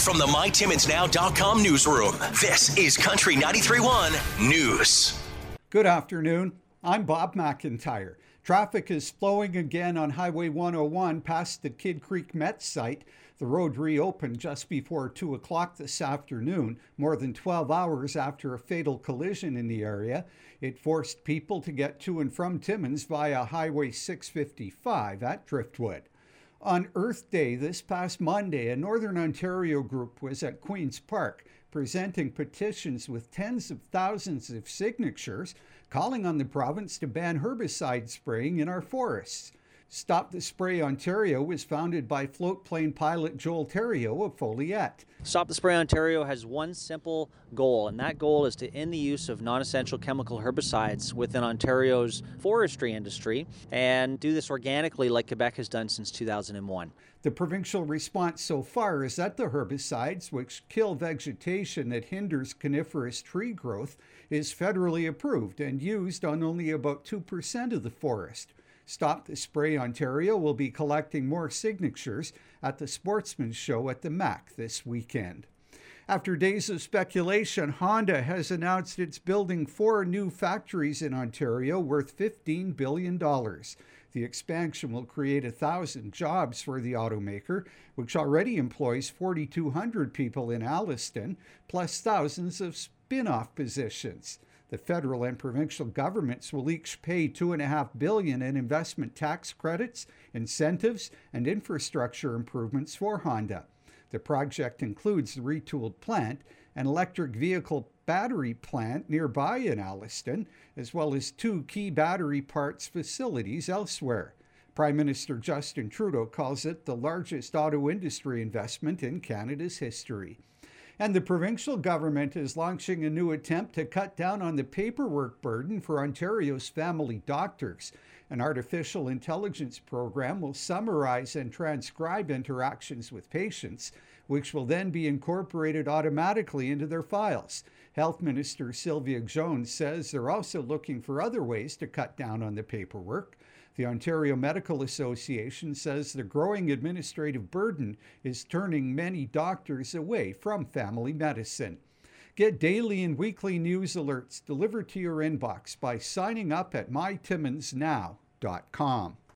From the MyTimminsNow.com newsroom, this is Country 93.1 News. Good afternoon. I'm Bob McIntyre. Traffic is flowing again on Highway 101 past the Kidd Creek Met site. The road reopened just before 2 o'clock this afternoon, more than 12 hours after a fatal collision in the area. It forced people to get to and from Timmins via Highway 655 at Driftwood. On Earth Day this past Monday, a Northern Ontario group was at Queen's Park presenting petitions with tens of thousands of signatures calling on the province to ban herbicide spraying in our forests. Stop the Spray Ontario was founded by floatplane pilot Joel Theriault of Foleyet. Stop the Spray Ontario has one simple goal, and that goal is to end the use of non-essential chemical herbicides within Ontario's forestry industry and do this organically like Quebec has done since 2001. The provincial response so far is that the herbicides, which kill vegetation that hinders coniferous tree growth, is federally approved and used on only about 2% of the forest. Stop the Spray Ontario will be collecting more signatures at the Sportsman's Show at the MAC this weekend. After days of speculation, Honda has announced it's building 4 new factories in Ontario worth $15 billion. The expansion will create 1,000 jobs for the automaker, which already employs 4,200 people in Alliston, plus thousands of spin-off positions. The federal and provincial governments will each pay $2.5 billion in investment tax credits, incentives, and infrastructure improvements for Honda. The project includes the retooled plant, an electric vehicle battery plant nearby in Alliston, as well as 2 key battery parts facilities elsewhere. Prime Minister Justin Trudeau calls it the largest auto industry investment in Canada's history. And the provincial government is launching a new attempt to cut down on the paperwork burden for Ontario's family doctors. An artificial intelligence program will summarize and transcribe interactions with patients, which will then be incorporated automatically into their files. Health Minister Sylvia Jones says they're also looking for other ways to cut down on the paperwork. The Ontario Medical Association says the growing administrative burden is turning many doctors away from family medicine. Get daily and weekly news alerts delivered to your inbox by signing up at mytimminsnow.com.